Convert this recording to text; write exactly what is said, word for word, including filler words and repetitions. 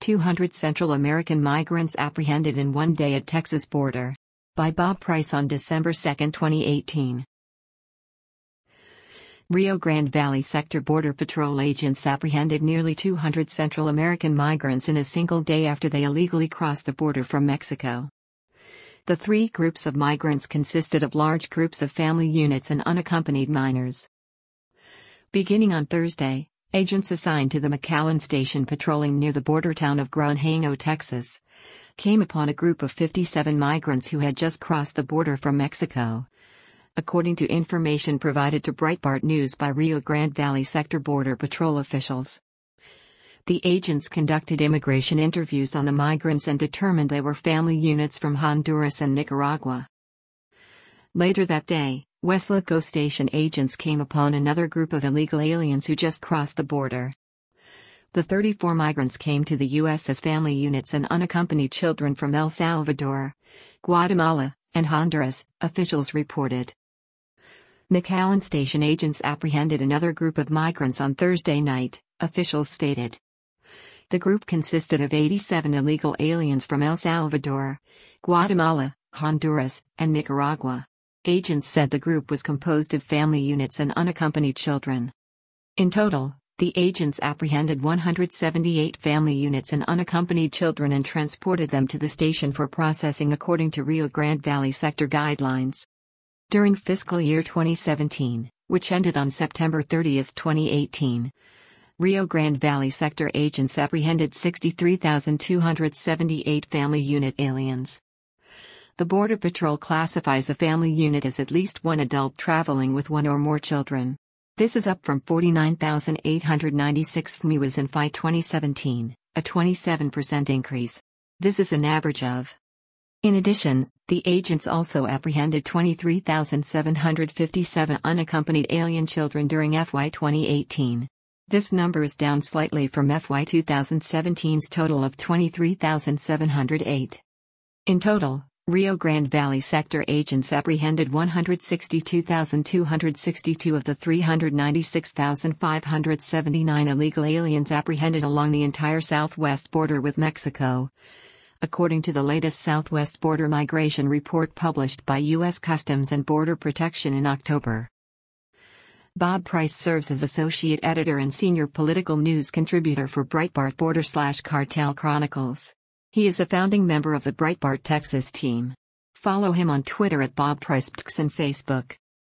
two hundred Central American migrants apprehended in one day at Texas border. By Bob Price on December second, twenty eighteen. Rio Grande Valley Sector Border Patrol agents apprehended nearly two hundred Central American migrants in a single day after they illegally crossed the border from Mexico. The three groups of migrants consisted of large groups of family units and unaccompanied minors. Beginning on Thursday, agents assigned to the McAllen station patrolling near the border town of Granjeno, Texas, came upon a group of fifty-seven migrants who had just crossed the border from Mexico, according to information provided to Breitbart News by Rio Grande Valley Sector Border Patrol officials. The agents conducted immigration interviews on the migrants and determined they were family units from Honduras and Nicaragua. Later that day, Weslaco station agents came upon another group of illegal aliens who just crossed the border. The thirty-four migrants came to the U S as family units and unaccompanied children from El Salvador, Guatemala, and Honduras, officials reported. McAllen station agents apprehended another group of migrants on Thursday night, officials stated. The group consisted of eighty-seven illegal aliens from El Salvador, Guatemala, Honduras, and Nicaragua. Agents said the group was composed of family units and unaccompanied children. In total, the agents apprehended one hundred seventy-eight family units and unaccompanied children and transported them to the station for processing according to Rio Grande Valley Sector guidelines. During fiscal year twenty seventeen, which ended on September thirtieth, twenty eighteen, Rio Grande Valley Sector agents apprehended sixty-three thousand two hundred seventy-eight family unit aliens. The Border Patrol classifies a family unit as at least one adult traveling with one or more children. This is up from forty-nine thousand eight hundred ninety-six F M U As in F Y twenty seventeen, a twenty-seven percent increase. This is an average of. In addition, the agents also apprehended twenty-three thousand seven hundred fifty-seven unaccompanied alien children during F Y twenty eighteen. This number is down slightly from F Y twenty seventeen's total of twenty-three thousand seven hundred eight. In total, Rio Grande Valley Sector agents apprehended one hundred sixty-two thousand two hundred sixty-two of the three hundred ninety-six thousand five hundred seventy-nine illegal aliens apprehended along the entire southwest border with Mexico, according to the latest Southwest Border Migration Report published by U S Customs and Border Protection in October. Bob Price serves as associate editor and senior political news contributor for Breitbart Border/Cartel Chronicles. He is a founding member of the Breitbart Texas team. Follow him on Twitter at Bob Price and Facebook.